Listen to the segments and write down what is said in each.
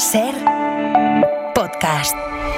Ser podcast.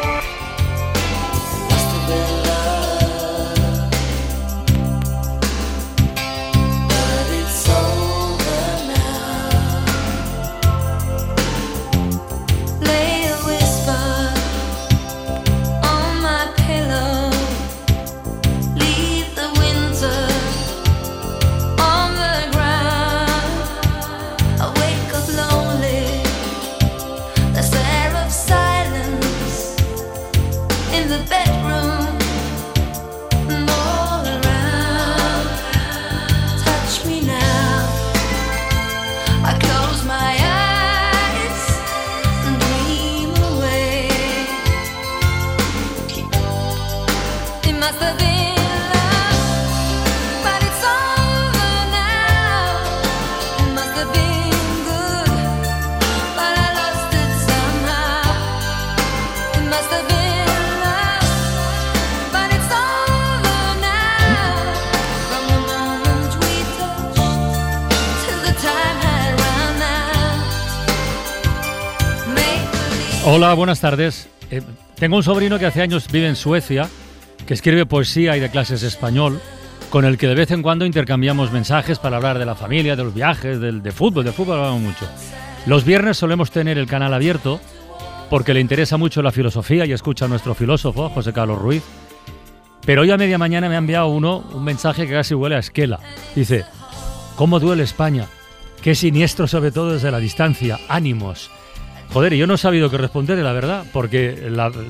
Hola, buenas tardes. Tengo un sobrino que hace años vive en Suecia, que escribe poesía y de clases de español, con el que de vez en cuando intercambiamos mensajes para hablar de la familia, de los viajes, de fútbol hablamos mucho. Los viernes solemos tener el canal abierto porque le interesa mucho la filosofía y escucha a nuestro filósofo, José Carlos Ruiz. Pero hoy a media mañana me ha enviado un mensaje que casi huele a esquela. Dice: ¿cómo duele España? Qué siniestro, sobre todo desde la distancia. Ánimos. Joder, y yo no he sabido qué responder, la verdad, porque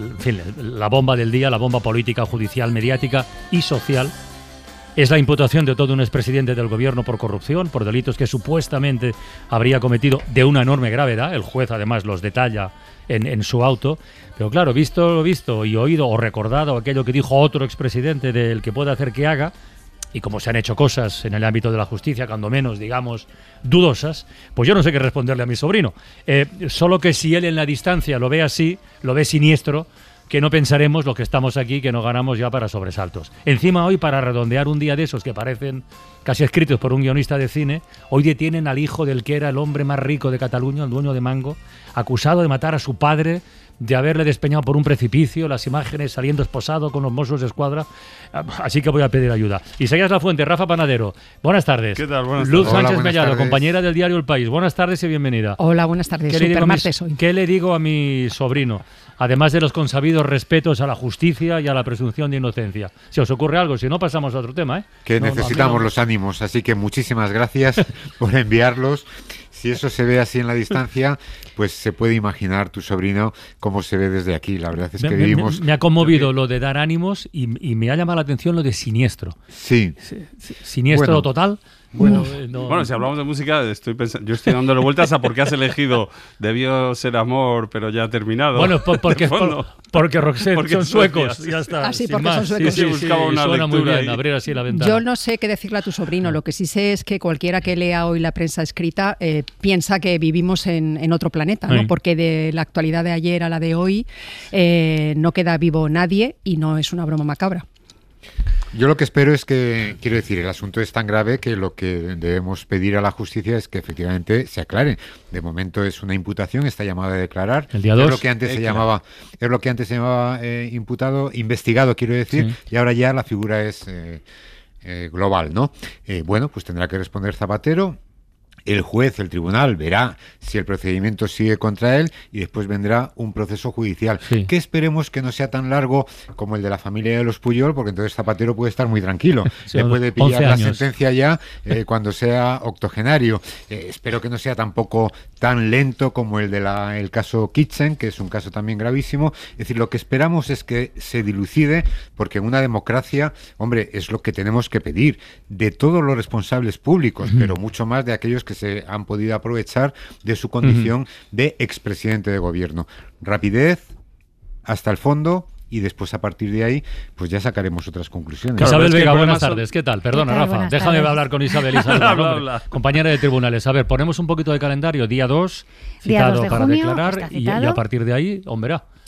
la bomba del día, la bomba política, judicial, mediática y social, es la imputación de todo un expresidente del gobierno por corrupción, por delitos que supuestamente habría cometido de una enorme gravedad. El juez además los detalla en su auto. Pero claro, visto lo visto y oído o recordado aquello que dijo otro expresidente del que puede hacer que haga, y como se han hecho cosas en el ámbito de la justicia, cuando menos, digamos, dudosas, pues yo no sé qué responderle a mi sobrino. Solo que si él en la distancia lo ve así, lo ve siniestro, que no pensaremos los que estamos aquí que no ganamos ya para sobresaltos. Encima hoy, para redondear un día de esos que parecen casi escritos por un guionista de cine, hoy detienen al hijo del que era el hombre más rico de Cataluña, el dueño de Mango, acusado de matar a su padre, de haberle despeñado por un precipicio, las imágenes saliendo esposado con los Mossos de Escuadra. Así que voy a pedir ayuda. Isaías Lafuente, Rafa Panadero, buenas tardes. ¿Qué tal? Buenas Luz tardes. Sánchez Hola, Mellado, tardes. Compañera del diario El País. Buenas tardes y bienvenida. Hola, buenas tardes. Supermartes hoy. ¿Qué le digo a mi sobrino? Además de los consabidos respetos a la justicia y a la presunción de inocencia. Si os ocurre algo, si no, pasamos a otro tema, ¿eh? Que necesitamos los ánimos, así que muchísimas gracias por enviarlos. Si eso se ve así en la distancia, pues se puede imaginar tu sobrino cómo se ve desde aquí. La verdad es que vivimos... Me ha conmovido lo de dar ánimos y me ha llamado la atención lo de siniestro. Sí. Siniestro Bueno. total. Bueno, si hablamos de música, yo estoy dándole vueltas a por qué has elegido Debió ser amor, pero ya ha terminado. Bueno, porque Roxette son suecos, ya está. Así, sin porque más. son suecos. Sí, buscaba una suena muy lectura bien, ahí. abrir así la ventana. Yo no sé qué decirle a tu sobrino. Lo que sí sé es que cualquiera que lea hoy la prensa escrita piensa que vivimos en otro planeta, ¿no? Sí. Porque de la actualidad de ayer a la de hoy no queda vivo nadie y no es una broma macabra. Yo lo que espero es que, quiero decir, el asunto es tan grave que lo que debemos pedir a la justicia es que efectivamente se aclare. De momento es una imputación, está llamada a declarar. El día 2. Es lo que antes se llamaba imputado, investigado, quiero decir, Sí. y ahora ya la figura es global, ¿no? Bueno, pues tendrá que responder Zapatero. El juez, el tribunal, verá si el procedimiento sigue contra él y después vendrá un proceso judicial. Sí. Que esperemos que no sea tan largo como el de la familia de los Puyol, porque entonces Zapatero puede estar muy tranquilo. Sí, Le puede 11 pillar la años. sentencia ya cuando sea octogenario. Espero que no sea tampoco tan lento como el caso Kitchen, que es un caso también gravísimo. Es decir, lo que esperamos es que se dilucide, porque en una democracia, hombre, es lo que tenemos que pedir de todos los responsables públicos, pero mucho más de aquellos que se han podido aprovechar de su condición de expresidente de gobierno. Rapidez hasta el fondo y después a partir de ahí pues ya sacaremos otras conclusiones. Claro, Isabel pero es que Vega, el buenas problema tardes. ¿Qué tal? Perdona, ¿Qué tal? Rafa. Buenas Déjame tardes. hablar con Isabel. Habla. Compañera de tribunales. A ver, ponemos un poquito de calendario. Día 2, Día citado 2 de para junio, declarar está y citado. a partir de ahí, hombre.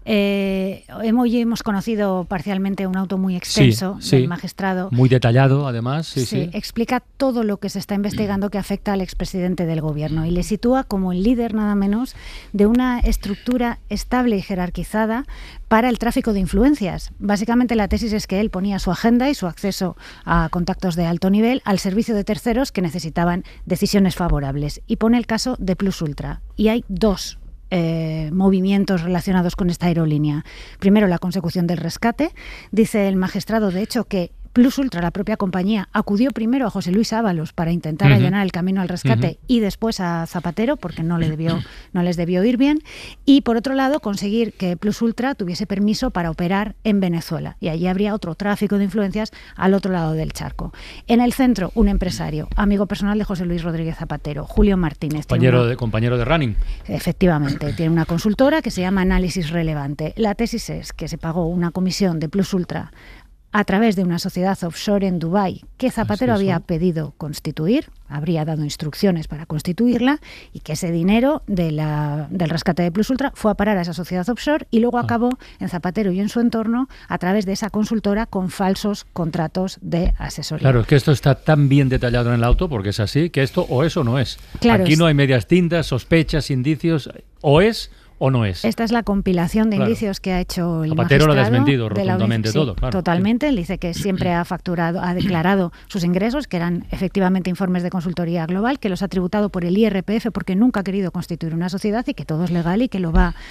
Hoy hemos conocido parcialmente un auto muy extenso del magistrado. Muy detallado, además. Sí, explica todo lo que se está investigando que afecta al expresidente del gobierno y le sitúa como el líder, nada menos, de una estructura estable y jerarquizada para el tráfico de influencias. Básicamente la tesis es que él ponía su agenda y su acceso a contactos de alto nivel al servicio de terceros que necesitaban decisiones favorables. Y pone el caso de Plus Ultra. Y hay dos movimientos relacionados con esta aerolínea. Primero, la consecución del rescate. Dice el magistrado, de hecho, que Plus Ultra, la propia compañía, acudió primero a José Luis Ábalos para intentar allanar el camino al rescate y después a Zapatero, porque no les debió ir bien. Y, por otro lado, conseguir que Plus Ultra tuviese permiso para operar en Venezuela. Y allí habría otro tráfico de influencias al otro lado del charco. En el centro, un empresario, amigo personal de José Luis Rodríguez Zapatero, Julio Martínez. Compañero de running. Efectivamente, tiene una consultora que se llama Análisis Relevante. La tesis es que se pagó una comisión de Plus Ultra a través de una sociedad offshore en Dubái que Zapatero había pedido constituir, habría dado instrucciones para constituirla y que ese dinero del rescate de Plus Ultra fue a parar a esa sociedad offshore y luego acabó en Zapatero y en su entorno a través de esa consultora con falsos contratos de asesoría. Claro, es que esto está tan bien detallado en el auto, porque es así, que esto o es o no es. Claro, aquí no hay medias tintas, sospechas, indicios, o es ¿o no es? Esta es la compilación de indicios que ha hecho el Zapatero magistrado. Lo ha desmentido rotundamente todo. Claro. Totalmente. Él dice que siempre ha declarado sus ingresos, que eran efectivamente informes de consultoría global, que los ha tributado por el IRPF porque nunca ha querido constituir una sociedad y que todo es legal y que lo va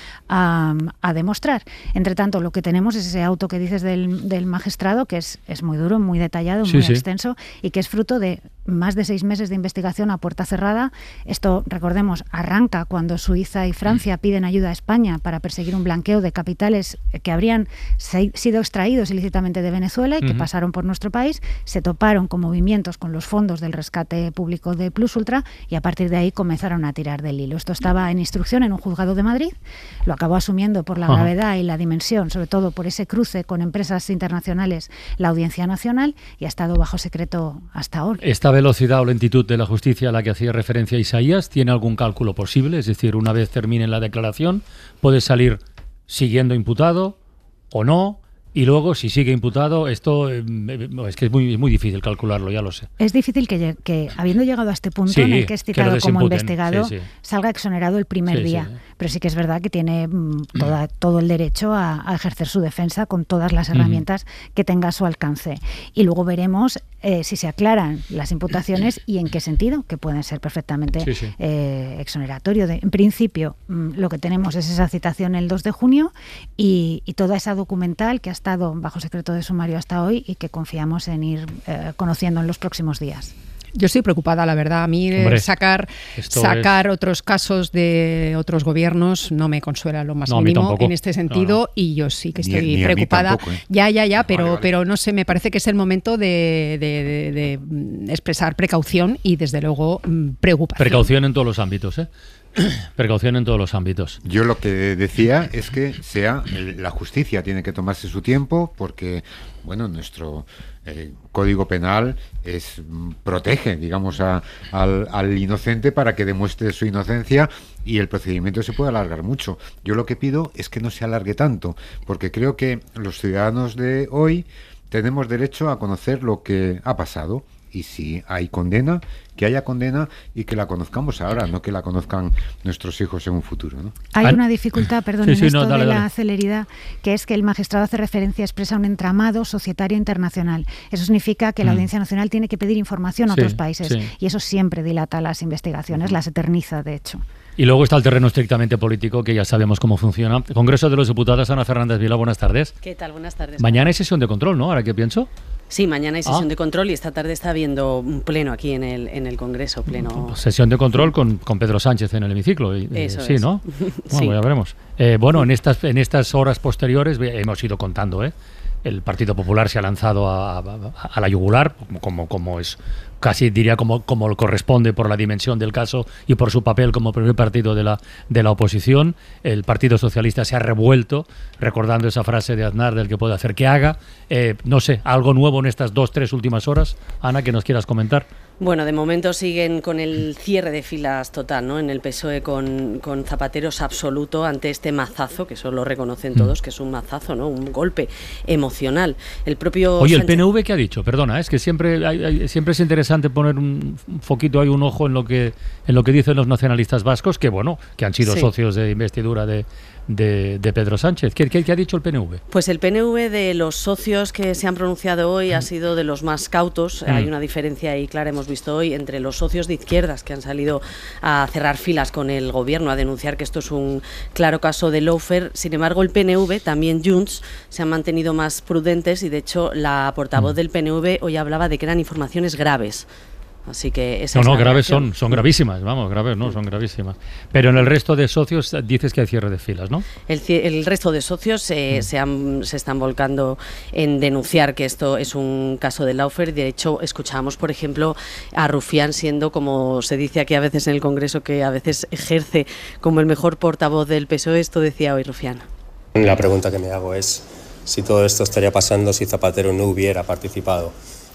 a demostrar. Entre tanto, lo que tenemos es ese auto que dices del magistrado, que es muy duro, muy detallado, muy extenso y que es fruto de más de 6 meses de investigación a puerta cerrada. Esto, recordemos, arranca cuando Suiza y Francia piden ayuda a España para perseguir un blanqueo de capitales que habrían sido extraídos ilícitamente de Venezuela y que pasaron por nuestro país, se toparon con movimientos con los fondos del rescate público de Plus Ultra y a partir de ahí comenzaron a tirar del hilo. Esto estaba en instrucción en un juzgado de Madrid, lo acabó asumiendo por la gravedad y la dimensión, sobre todo por ese cruce con empresas internacionales, la Audiencia Nacional, y ha estado bajo secreto hasta ahora. ¿Esta velocidad o lentitud de la justicia a la que hacía referencia Isaías tiene algún cálculo posible? Es decir, una vez termine la declaración, ¿puede salir siguiendo imputado o no? Y luego, si sigue imputado, esto es que es muy difícil calcularlo, ya lo sé. Es difícil que habiendo llegado a este punto en el que es citado como investigado, salga exonerado el primer día. Pero sí que es verdad que tiene todo el derecho a ejercer su defensa con todas las herramientas que tenga a su alcance. Y luego veremos si se aclaran las imputaciones y en qué sentido, que pueden ser perfectamente exoneratorio. En principio, lo que tenemos es esa citación el 2 de junio y toda esa documental que ha estado bajo secreto de sumario hasta hoy y que confiamos en ir conociendo en los próximos días. Yo estoy preocupada, la verdad. A mí sacar otros casos de otros gobiernos no me consuela lo más mínimo en este sentido y yo sí que estoy preocupada. Tampoco, pero no sé, me parece que es el momento de expresar precaución y desde luego preocupación. Precaución en todos los ámbitos, ¿eh? Precaución en todos los ámbitos. Yo lo que decía es que la justicia tiene que tomarse su tiempo porque, bueno, nuestro Código Penal protege, digamos, al inocente para que demuestre su inocencia y el procedimiento se puede alargar mucho. Yo lo que pido es que no se alargue tanto, porque creo que los ciudadanos de hoy tenemos derecho a conocer lo que ha pasado. Y si hay condena, que haya condena y que la conozcamos ahora, no que la conozcan nuestros hijos en un futuro, ¿no? Hay una dificultad, en esto de la celeridad, que es que el magistrado hace referencia expresa a un entramado societario internacional. Eso significa que la Audiencia Nacional tiene que pedir información a otros países y eso siempre dilata las investigaciones, las eterniza, de hecho. Y luego está el terreno estrictamente político, que ya sabemos cómo funciona. Congreso de los Diputados, Ana Fernández Vila, buenas tardes. ¿Qué tal? Buenas tardes. Mañana hay sesión de control, ¿no? Ahora que pienso. Sí, mañana hay sesión de control y esta tarde está habiendo un pleno aquí en el Congreso. Sesión de control con Pedro Sánchez en el hemiciclo. Eso sí, es. ¿no? Bueno, ya veremos. En estas horas posteriores hemos ido contando, el Partido Popular se ha lanzado a la yugular, como es casi diría como corresponde por la dimensión del caso y por su papel como primer partido de la oposición. El Partido Socialista se ha revuelto, recordando esa frase de Aznar del que puede hacer que haga. No sé, algo nuevo en estas 2-3 últimas horas, Ana, que nos quieras comentar. Bueno, de momento siguen con el cierre de filas total, ¿no? En el PSOE con Zapatero absoluto ante este mazazo, que eso lo reconocen todos, que es un mazazo, ¿no? Un golpe emocional. El propio Oye, Sánchez... ¿el PNV qué ha dicho? Perdona, es que siempre es interesante poner un foquito, hay un ojo en lo que dicen los nacionalistas vascos, que bueno, que han sido socios de investidura de Pedro Sánchez. ¿Qué ha dicho el PNV? Pues el PNV, de los socios que se han pronunciado hoy, ha sido de los más cautos. Hay una diferencia ahí clara, hemos visto hoy, entre los socios de izquierdas que han salido a cerrar filas con el gobierno, a denunciar que esto es un claro caso de lawfare. Sin embargo, el PNV, también Junts, se han mantenido más prudentes y, de hecho, la portavoz del PNV hoy hablaba de que eran informaciones graves. Así que graves son gravísimas, son gravísimas. Pero en el resto de socios dices que hay cierre de filas, ¿no? El resto de socios se están volcando en denunciar que esto es un caso de lawfare. De hecho, escuchábamos, por ejemplo, a Rufián siendo, como se dice aquí a veces en el Congreso, que a veces ejerce como el mejor portavoz del PSOE. Esto decía hoy Rufián. La pregunta que me hago es si todo esto estaría pasando si Zapatero no hubiera participado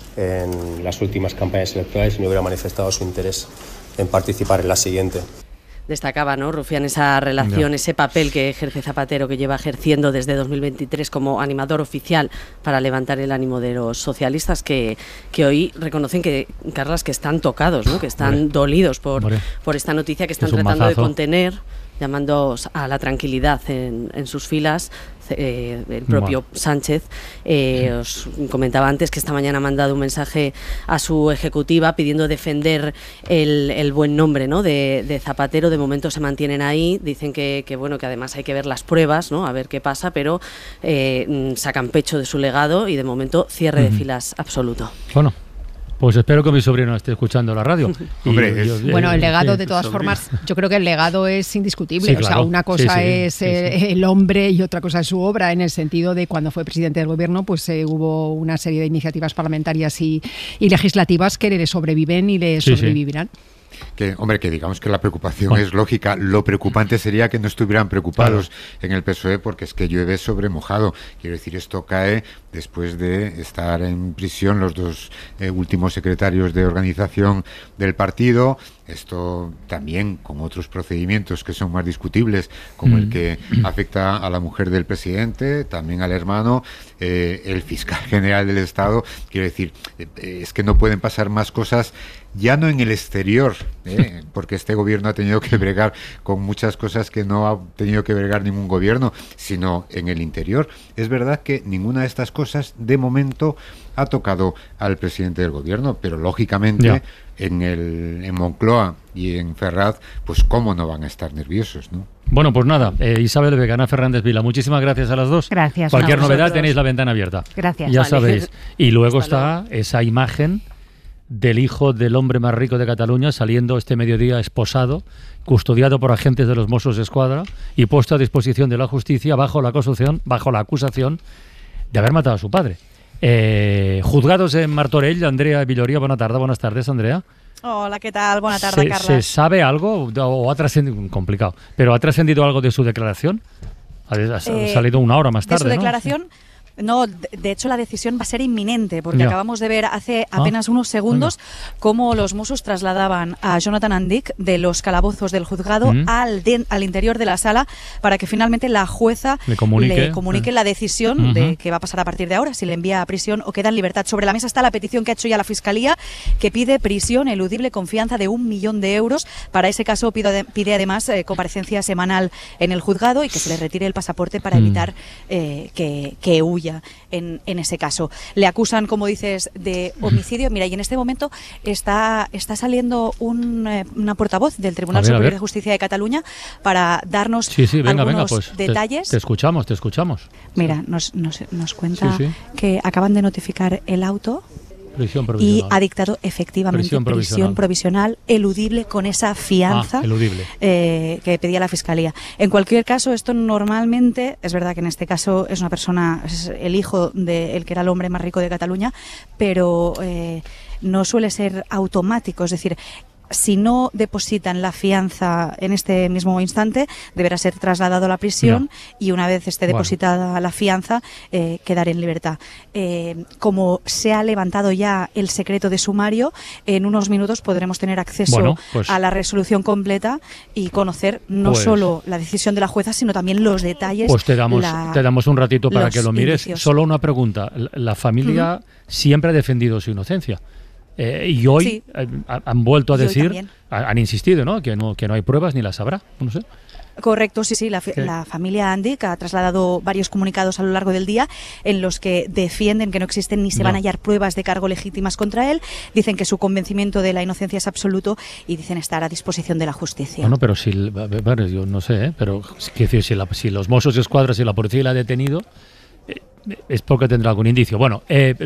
en las últimas campañas electorales y no hubiera manifestado su interés en participar en la siguiente. Destacaba, ¿no, Rufián, esa relación, ese papel que ejerce Zapatero, que lleva ejerciendo desde 2023 como animador oficial para levantar el ánimo de los socialistas, que hoy reconocen que, Carlas, que están tocados, ¿no? Que están dolidos por esta noticia, que están tratando de contener, llamando a la tranquilidad en sus filas. El propio Sánchez os comentaba antes que esta mañana ha mandado un mensaje a su ejecutiva pidiendo defender el buen nombre, ¿no? de Zapatero. De momento se mantienen ahí, dicen que además hay que ver las pruebas, ¿no? A ver qué pasa, pero sacan pecho de su legado y de momento cierre de filas absoluto. Bueno, pues espero que mi sobrino esté escuchando la radio. Bueno, el legado, de todas formas, yo creo que el legado es indiscutible. Sí, claro. O sea, una cosa es el hombre y otra cosa es su obra, en el sentido de cuando fue presidente del gobierno, pues hubo una serie de iniciativas parlamentarias y legislativas que le sobreviven y le sobrevivirán. Que digamos que la preocupación es lógica. Lo preocupante sería que no estuvieran preocupados en el PSOE, porque es que llueve sobre mojado. Quiero decir, esto cae después de estar en prisión los dos últimos secretarios de organización del partido. Esto también con otros procedimientos que son más discutibles, como el que afecta a la mujer del presidente, también al hermano, el fiscal general del Estado. Quiero decir, es que no pueden pasar más cosas, ya no en el exterior, porque este gobierno ha tenido que bregar con muchas cosas que no ha tenido que bregar ningún gobierno, sino en el interior. Es verdad que ninguna de estas cosas de momento ha tocado al presidente del gobierno, pero lógicamente en Moncloa y en Ferraz, pues cómo no van a estar nerviosos, ¿no? Bueno, pues nada, Isabel Vega, Ana Fernández Vila, muchísimas gracias a las dos. Gracias. Cualquier novedad tenéis la ventana abierta. Gracias. Ya sabéis. Y luego está esa imagen del hijo del hombre más rico de Cataluña saliendo este mediodía esposado, custodiado por agentes de los Mossos d'Esquadra y puesto a disposición de la justicia bajo la acusación de haber matado a su padre. Juzgados en Martorell, Andrea Villoria, buenas tardes, Andrea. Hola, ¿qué tal? Buenas tardes, Carlos. ¿Se sabe algo o ha trascendido, complicado, pero ha trascendido algo de su declaración? Ha salido una hora más tarde, ¿de su declaración? No, de hecho la decisión va a ser inminente, porque acabamos de ver hace apenas unos segundos cómo los Mossos trasladaban a Jonathan Andic de los calabozos del juzgado al interior de la sala para que finalmente la jueza le comunique la decisión de qué va a pasar a partir de ahora, si le envía a prisión o queda en libertad. Sobre la mesa está la petición que ha hecho ya la Fiscalía, que pide prisión eludible con fianza de 1 millón de euros. Para ese caso pide además comparecencia semanal en el juzgado y que se le retire el pasaporte para evitar que huya. En ese caso le acusan, como dices, de homicidio. Mira, y en este momento está saliendo una portavoz del Tribunal Superior de Justicia de Cataluña para darnos algunos detalles. Te escuchamos. Mira, nos cuenta que acaban de notificar el auto y ha dictado efectivamente prisión provisional eludible con esa fianza que pedía la Fiscalía. En cualquier caso, esto normalmente, es verdad que en este caso es una persona, es el hijo del que era el hombre más rico de Cataluña, pero no suele ser automático. Es decir, si no depositan la fianza en este mismo instante, deberá ser trasladado a la prisión y una vez esté depositada la fianza, quedar en libertad. Como se ha levantado ya el secreto de sumario, en unos minutos podremos tener acceso a la resolución completa y conocer no solo la decisión de la jueza, sino también los detalles. Pues te damos un ratito para que lo mires. Indicios. Solo una pregunta. La familia siempre ha defendido su inocencia. Y hoy han vuelto a decir, han insistido, ¿no? Que no hay pruebas ni las habrá. No sé. Correcto, sí. La familia Andic ha trasladado varios comunicados a lo largo del día en los que defienden que no existen ni se van a hallar pruebas de cargo legítimas contra él. Dicen que su convencimiento de la inocencia es absoluto y dicen estar a disposición de la justicia. Bueno, pero yo no sé, pero quiero decir, si los Mossos d'Esquadra, si la policía la ha detenido, es porque tendrá algún indicio. Bueno,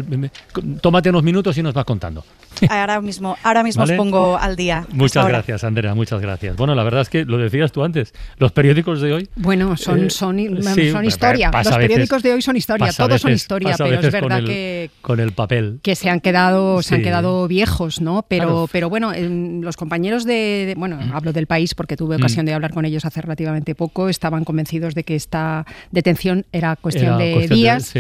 tómate unos minutos y nos vas contando. Ahora mismo os pongo al día. Muchas gracias, Andrea, muchas gracias. Bueno, la verdad es que lo decías tú antes, los periódicos de hoy... Bueno, son historia. Los periódicos de hoy son historia, todos son historia, pero es verdad que... Con el papel. Que se han quedado viejos, ¿no? Pero bueno, los compañeros hablo del País porque tuve ocasión de hablar con ellos hace relativamente poco, estaban convencidos de que esta detención era cuestión de días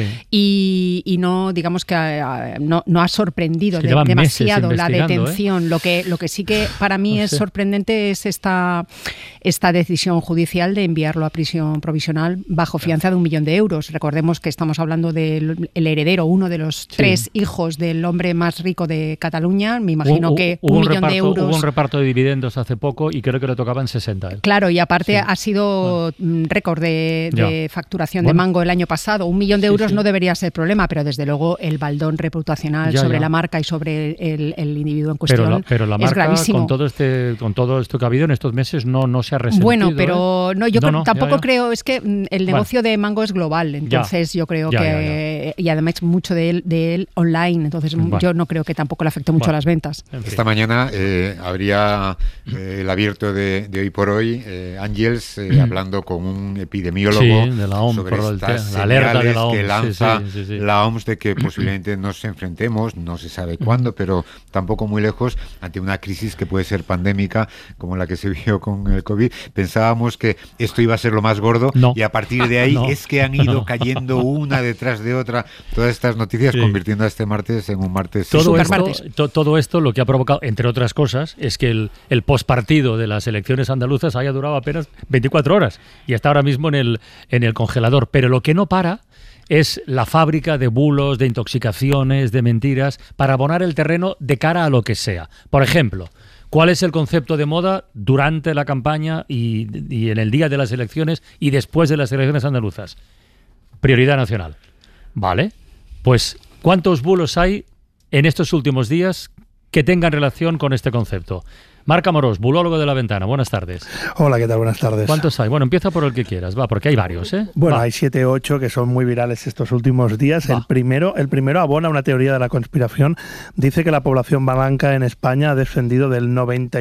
y no, digamos que no ha sorprendido demasiado la detención. Lo que sí que para mí es sorprendente es esta decisión judicial de enviarlo a prisión provisional bajo fianza de 1 millón de euros. Recordemos que estamos hablando del heredero, uno de los 3 hijos del hombre más rico de Cataluña. Me imagino que 1 millón de euros... Hubo un reparto de dividendos hace poco y creo que le tocaban 60. Claro, y aparte ha sido récord de facturación de Mango el año pasado. 1 millón de euros no debería ser problema, pero desde luego el baldón reputacional sobre la marca y sobre el individuo en cuestión pero la marca, es gravísimo. Con todo esto que ha habido en estos meses no se ha resentido. Bueno, pero tampoco creo, es que el negocio de Mango es global, entonces yo creo que y además mucho de él online, entonces yo no creo que tampoco le afecte mucho a las ventas. Esta mañana habría el abierto de Hoy por Hoy, Ángels, hablando con un epidemiólogo de la OMS, sobre estas la alerta de la OMS, que lanza la OMS de que posiblemente nos enfrentemos, no se sabe cuándo, pero tampoco muy lejos, ante una crisis que puede ser pandémica, como la que se vio con el COVID. Pensábamos que esto iba a ser lo más gordo y a partir de ahí es que han ido cayendo una detrás de otra todas estas noticias, convirtiendo a este martes en un martes. Todo esto lo que ha provocado, entre otras cosas, es que el postpartido de las elecciones andaluzas haya durado apenas 24 horas y está ahora mismo en el congelador. Pero lo que no para es la fábrica de bulos, de intoxicaciones, de mentiras, para abonar el terreno de cara a lo que sea. Por ejemplo, ¿cuál es el concepto de moda durante la campaña y en el día de las elecciones y después de las elecciones andaluzas? Prioridad nacional. Vale, pues ¿cuántos bulos hay en estos últimos días que tengan relación con este concepto? Marc Amorós, bulólogo de La Ventana, buenas tardes. Hola, ¿qué tal? Buenas tardes. ¿Cuántos hay? Bueno, empieza por el que quieras, porque hay varios, ¿eh? Bueno, hay 7 o 8 que son muy virales estos últimos días. El primero abona una teoría de la conspiración. Dice que la población blanca en España ha descendido del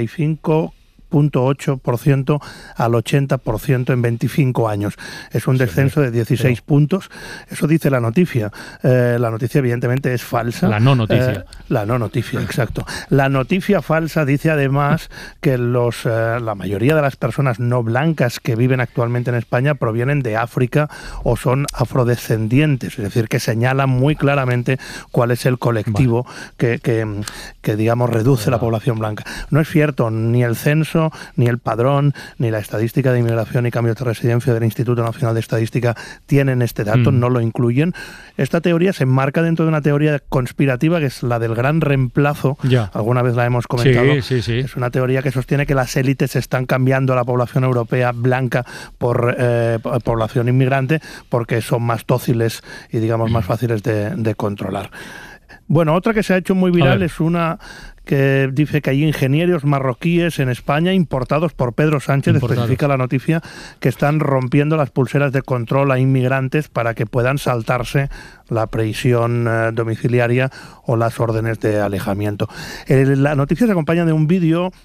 95,8% al 80% en 25 años. Es un descenso de 16 puntos. Eso dice la noticia. La noticia evidentemente es falsa. La no noticia. La no noticia, exacto. La noticia falsa dice además que la mayoría de las personas no blancas que viven actualmente en España provienen de África o son afrodescendientes. Es decir, que señala muy claramente cuál es el colectivo que digamos, reduce la población blanca. No es cierto, ni el censo, ni el padrón, ni la estadística de inmigración y cambios de residencia del Instituto Nacional de Estadística tienen este dato, no lo incluyen. Esta teoría se enmarca dentro de una teoría conspirativa que es la del gran reemplazo. Alguna vez la hemos comentado. Sí. Es una teoría que sostiene que las élites están cambiando a la población europea blanca por población inmigrante porque son más dóciles y digamos más fáciles de controlar. Bueno, otra que se ha hecho muy viral es una que dice que hay ingenieros marroquíes en España importados por Pedro Sánchez, especifica la noticia, que están rompiendo las pulseras de control a inmigrantes para que puedan saltarse la prisión domiciliaria o las órdenes de alejamiento. La noticia se acompaña de un vídeo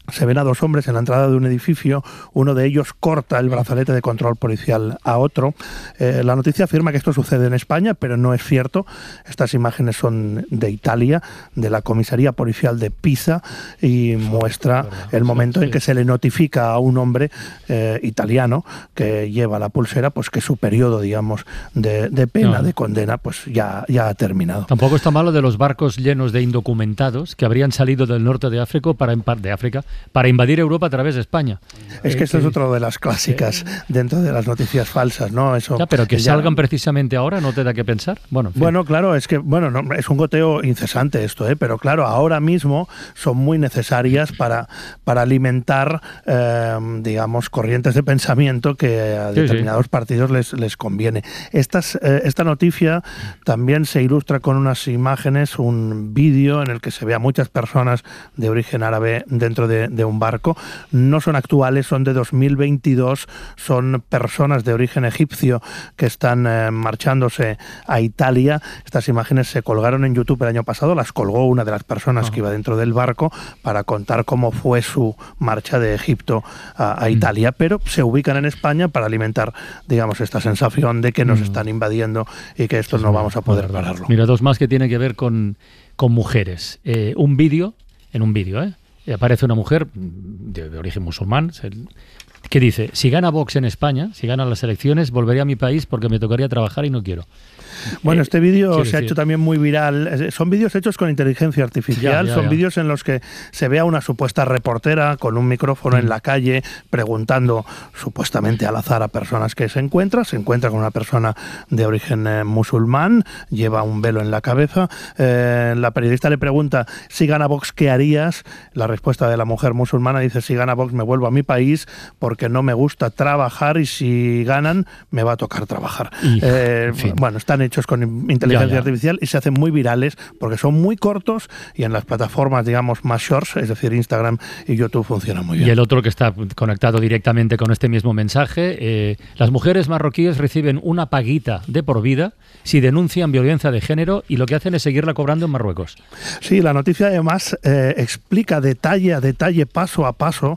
se ven a dos hombres en la entrada de un edificio, uno de ellos corta el brazalete de control policial a otro. La noticia afirma que esto sucede en España, pero no es cierto. Estas imágenes son de Italia, de la comisaría policial de Pisa, y muestra el momento en que se le notifica a un hombre italiano que lleva la pulsera, pues que su periodo, digamos, de pena, de condena, pues ya ha terminado. Tampoco está malo de los barcos llenos de indocumentados que habrían salido del norte de África para invadir Europa a través de España. Es que esto es otra de las clásicas dentro de las noticias falsas, ¿no? Eso, ya, pero que salgan precisamente ahora, ¿no te da que pensar? Bueno, claro, es que no, es un goteo incesante esto, pero claro, ahora mismo son muy necesarias para alimentar, digamos, corrientes de pensamiento que a determinados partidos les conviene. Esta noticia también se ilustra con unas imágenes, un vídeo en el que se ve a muchas personas de origen árabe dentro de un barco. No son actuales, son de 2022, son personas de origen egipcio que están marchándose a Italia. Estas imágenes se colgaron en YouTube el año pasado, las colgó una de las personas que iba dentro del barco para contar cómo fue su marcha de Egipto a Italia, pero se ubican en España para alimentar, digamos, esta sensación de que nos están invadiendo y que esto no vamos a poder pararlo. Mira, dos más que tienen que ver con mujeres. Un vídeo, aparece una mujer de origen musulmán que dice: si gana Vox en España, si ganan las elecciones, volveré a mi país porque me tocaría trabajar y no quiero. Bueno, este vídeo se ha hecho también muy viral. Son vídeos hechos con inteligencia artificial, son vídeos en los que se ve a una supuesta reportera con un micrófono en la calle preguntando supuestamente al azar a personas que se encuentra con una persona de origen musulmán, lleva un velo en la cabeza. La periodista le pregunta: si gana Vox, ¿qué harías? La respuesta de la mujer musulmana dice: si gana Vox me vuelvo a mi país porque no me gusta trabajar y si ganan me va a tocar trabajar. Bueno, están hechos con inteligencia artificial y se hacen muy virales porque son muy cortos y en las plataformas, digamos, más shorts, es decir, Instagram y YouTube, funcionan muy bien. Y el otro que está conectado directamente con este mismo mensaje: las mujeres marroquíes reciben una paguita de por vida si denuncian violencia de género y lo que hacen es seguirla cobrando en Marruecos. Sí, la noticia además explica detalle a detalle, paso a paso,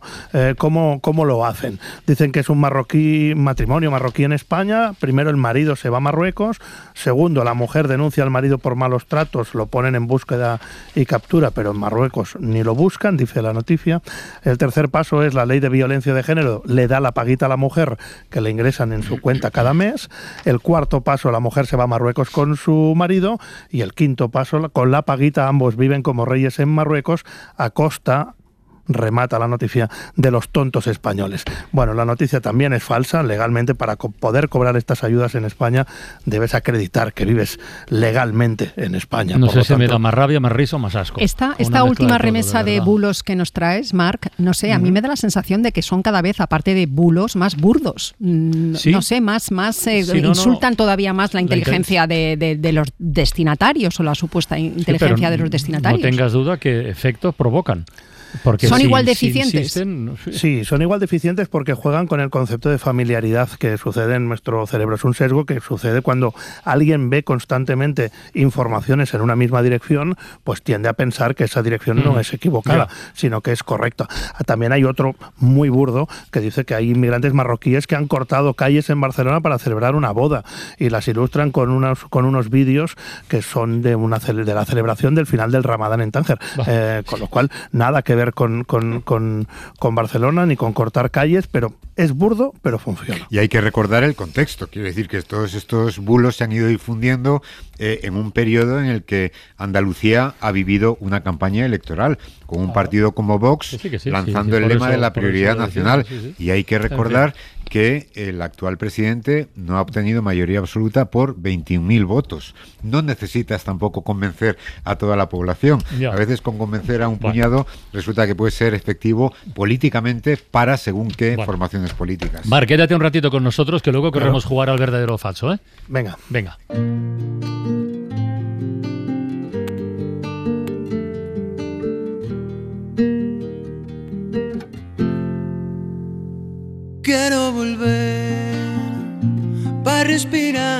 cómo lo hacen. Dicen que es un matrimonio marroquí en España. Primero el marido se va a Marruecos. Segundo, la mujer denuncia al marido por malos tratos, lo ponen en búsqueda y captura, pero en Marruecos ni lo buscan, dice la noticia. El tercer paso es la ley de violencia de género, le da la paguita a la mujer que le ingresan en su cuenta cada mes. El cuarto paso, la mujer se va a Marruecos con su marido. Y el quinto paso, con la paguita ambos viven como reyes en Marruecos a costa, remata la noticia, de los tontos españoles. Bueno, la noticia también es falsa. Legalmente, para poder cobrar estas ayudas en España, debes acreditar que vives legalmente en España. No sé si me da más rabia, más risa o más asco. Esta última remesa de bulos que nos traes, Marc, no sé, a mí me da la sensación de que son cada vez, aparte de bulos, más burdos. ¿Sí? No sé, insultan todavía más la inteligencia de los destinatarios o la supuesta inteligencia de los destinatarios. No tengas duda que efectos provocan. Porque ¿Son igual de eficientes? Sí, son igual de eficientes porque juegan con el concepto de familiaridad que sucede en nuestro cerebro. Es un sesgo que sucede cuando alguien ve constantemente informaciones en una misma dirección, pues tiende a pensar que esa dirección no es equivocada, sino que es correcta. También hay otro muy burdo que dice que hay inmigrantes marroquíes que han cortado calles en Barcelona para celebrar una boda y las ilustran con unos vídeos que son de la celebración del final del Ramadán en Tánger. Con lo cual, nada que ver con Barcelona ni con cortar calles, pero es burdo, pero funciona. Y hay que recordar el contexto. Quiero decir que todos estos bulos se han ido difundiendo en un periodo en el que Andalucía ha vivido una campaña electoral con un partido como Vox lanzando el lema de la prioridad nacional. Y hay que recordar que el actual presidente no ha obtenido mayoría absoluta por 21.000 votos. No necesitas tampoco convencer a toda la población. A veces con convencer a un puñado resulta que puede ser efectivo políticamente para según qué formaciones políticas. Marc, quédate un ratito con nosotros que luego queremos jugar al verdadero o falso, ¿eh? Venga. Quiero volver para respirar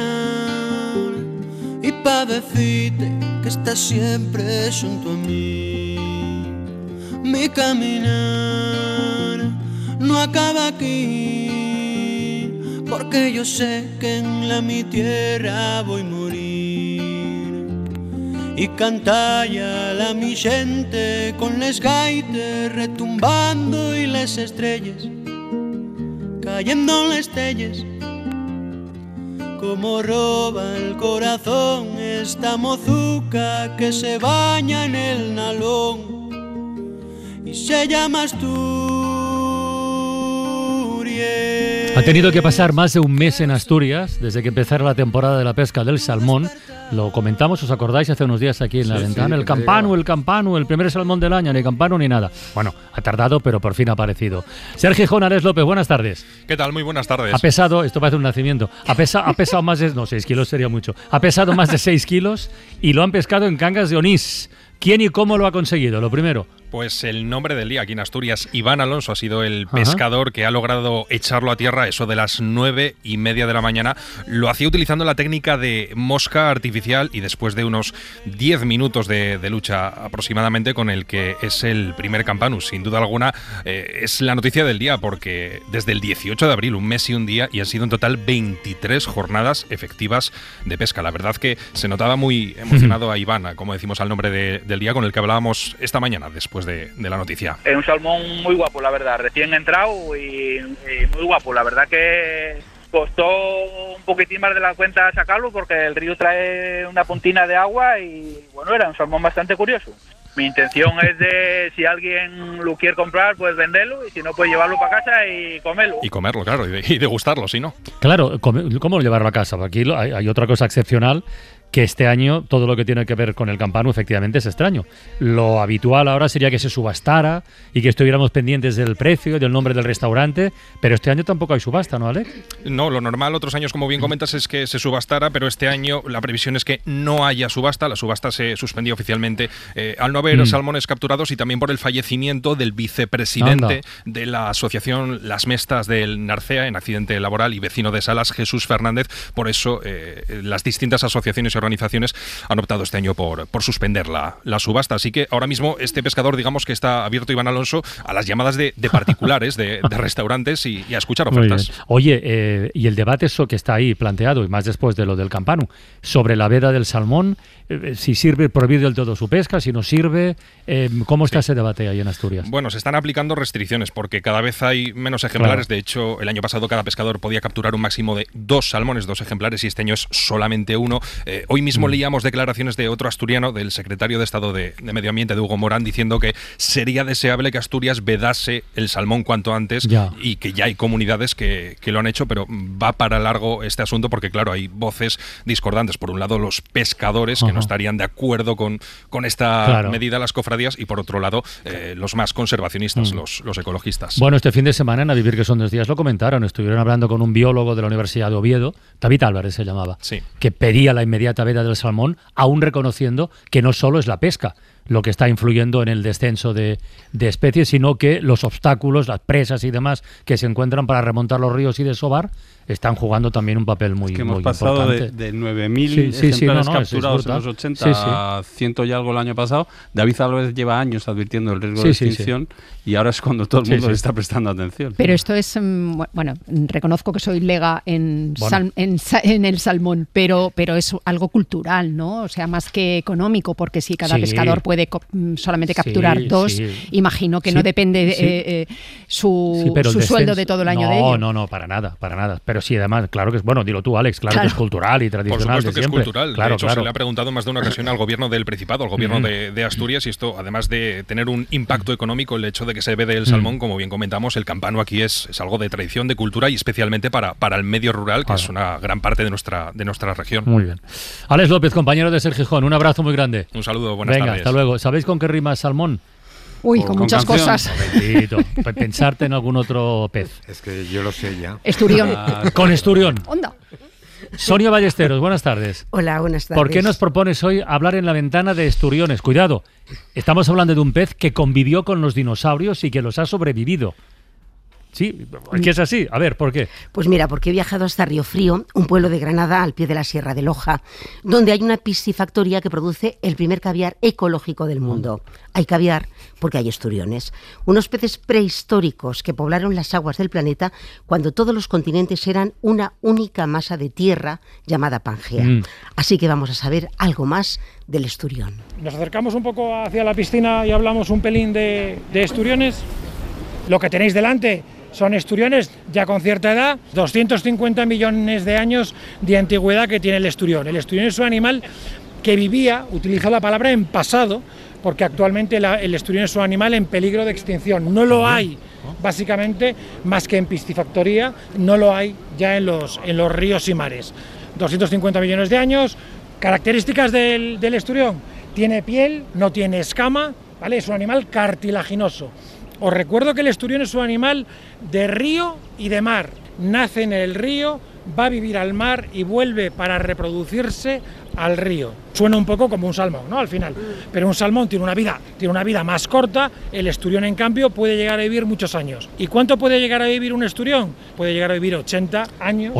y para decirte que estás siempre junto a mí. Mi caminar no acaba aquí, porque yo sé que en mi tierra voy a morir. Y cantalla la mi gente con les gaites retumbando y les estrellas cayendo en las telles. Como roba el corazón esta mozuca que se baña en el nalón y se llama Asturias. Ha tenido que pasar más de un mes en Asturias desde que empezara la temporada de la pesca del salmón. Lo comentamos, ¿os acordáis? Hace unos días aquí en la ventana. El campanu, el primer salmón del año, ni campanu ni nada. Bueno, ha tardado, pero por fin ha aparecido. Sergio Gijón, Alex López, buenas tardes. ¿Qué tal? Muy buenas tardes. Ha pesado, esto parece un nacimiento, ha pesado más de, no, 6 kilos sería mucho. Ha pesado más de 6 kilos y lo han pescado en Cangas de Onís. ¿Quién y cómo lo ha conseguido? Lo primero. Pues el nombre del día aquí en Asturias, Iván Alonso, ha sido el pescador que ha logrado echarlo a tierra eso de las 9:30 de la mañana. Lo hacía utilizando la técnica de mosca artificial y después de unos 10 minutos de lucha aproximadamente con el que es el primer campanus. Sin duda alguna es la noticia del día porque desde el 18 de abril, un mes y un día, y han sido en total 23 jornadas efectivas de pesca. La verdad que se notaba muy emocionado a Iván, como decimos al nombre del día, con el que hablábamos esta mañana después de la noticia. Es un salmón muy guapo, la verdad, recién entrado y muy guapo. La verdad que costó un poquitín más de la cuenta sacarlo porque el río trae una puntina de agua y bueno, era un salmón bastante curioso. Mi intención es de, si alguien lo quiere comprar, pues venderlo y si no, pues llevarlo para casa y comerlo. Y comerlo, claro, y degustarlo, si no. Claro, ¿cómo llevarlo a casa? Aquí hay otra cosa excepcional, que este año todo lo que tiene que ver con el campanu efectivamente es extraño. Lo habitual ahora sería que se subastara y que estuviéramos pendientes del precio y del nombre del restaurante, pero este año tampoco hay subasta, ¿no, Alex? No, lo normal otros años, como bien comentas, es que se subastara, pero este año la previsión es que no haya subasta. La subasta se suspendió oficialmente al no haber salmones capturados y también por el fallecimiento del vicepresidente de la asociación Las Mestas del Narcea en accidente laboral y vecino de Salas, Jesús Fernández. Por eso las distintas asociaciones y organizaciones han optado este año por suspender la subasta. Así que ahora mismo este pescador, digamos que está abierto, Iván Alonso, a las llamadas de particulares, de restaurantes y a escuchar ofertas. Oye, y el debate eso que está ahí planteado, y más después de lo del campanu, sobre la veda del salmón, si sirve prohibir del todo su pesca, si no sirve, ¿cómo está ese debate ahí en Asturias? Bueno, se están aplicando restricciones porque cada vez hay menos ejemplares. Claro. De hecho, el año pasado cada pescador podía capturar un máximo de 2 salmones, 2 ejemplares, y este año es solamente 1. Hoy mismo leíamos declaraciones de otro asturiano, del secretario de Estado de Medio Ambiente, de Hugo Morán, diciendo que sería deseable que Asturias vedase el salmón cuanto antes y que ya hay comunidades que lo han hecho, pero va para largo este asunto porque, claro, hay voces discordantes. Por un lado, los pescadores que no estarían de acuerdo con esta medida, las cofradías, y por otro lado, los más conservacionistas, los ecologistas. Bueno, este fin de semana en A Vivir que son 2 días lo comentaron, estuvieron hablando con un biólogo de la Universidad de Oviedo, David Álvarez se llamaba, que pedía la inmediata veda del salmón, aún reconociendo que no solo es la pesca lo que está influyendo en el descenso de especies, sino que los obstáculos, las presas y demás que se encuentran para remontar los ríos y desovar están jugando también un papel muy importante. Hemos pasado de 9.000 ejemplares capturados en los 80 a 100 y algo el año pasado. David Álvarez lleva años advirtiendo el riesgo de extinción y ahora es cuando todo el mundo le está prestando atención. Pero esto es, bueno, reconozco que soy lega en el salmón, pero es algo cultural, ¿no? O sea, más que económico, porque si cada pescador puede solamente capturar 2, imagino que no depende su sueldo de todo el año de ello. No, para nada. Pero sí, además, claro que es, bueno, dilo tú, Alex, claro que es cultural y tradicional. Por supuesto que es cultural. De hecho, se le ha preguntado más de una ocasión al gobierno del Principado, al gobierno de Asturias, y esto, además de tener un impacto económico, el hecho de que se vede el salmón, como bien comentamos, el campanu aquí es algo de tradición, de cultura y especialmente para el medio rural, que es una gran parte de nuestra región. Muy bien. Alex López, compañero de Sergio Gijón, un abrazo muy grande. Un saludo, buenas tardes. Hasta luego. ¿Sabéis con qué rima salmón? Uy, con muchas cosas. Bendito. Pensarte en algún otro pez. Es que yo lo sé ya. Esturión. Con esturión. Onda. Sonia Ballesteros, buenas tardes. Hola, buenas tardes. ¿Por qué nos propones hoy hablar en la ventana de esturiones? Cuidado, estamos hablando de un pez que convivió con los dinosaurios y que los ha sobrevivido. Sí, que es así. A ver, ¿por qué? Pues mira, porque he viajado hasta Río Frío, un pueblo de Granada al pie de la Sierra de Loja, donde hay una piscifactoría que produce el primer caviar ecológico del mundo. Hay caviar porque hay esturiones, unos peces prehistóricos que poblaron las aguas del planeta cuando todos los continentes eran una única masa de tierra llamada Pangea. Así que vamos a saber algo más del esturión. Nos acercamos un poco hacia la piscina y hablamos un pelín de esturiones. Lo que tenéis delante son esturiones ya con cierta edad, 250 millones de años de antigüedad que tiene el esturión. El esturión es un animal que vivía, utilizo la palabra en pasado, porque actualmente el esturión es un animal en peligro de extinción. No lo hay, básicamente, más que en piscifactoría, no lo hay ya en los ríos y mares. 250 millones de años. Características del esturión: tiene piel, no tiene escama, ¿vale? Es un animal cartilaginoso. Os recuerdo que el esturión es un animal de río y de mar. Nace en el río, va a vivir al mar y vuelve para reproducirse al río. Suena un poco como un salmón, ¿no? Al final. Pero un salmón tiene una vida más corta. El esturión, en cambio, puede llegar a vivir muchos años. ¿Y cuánto puede llegar a vivir un esturión? Puede llegar a vivir 80 años.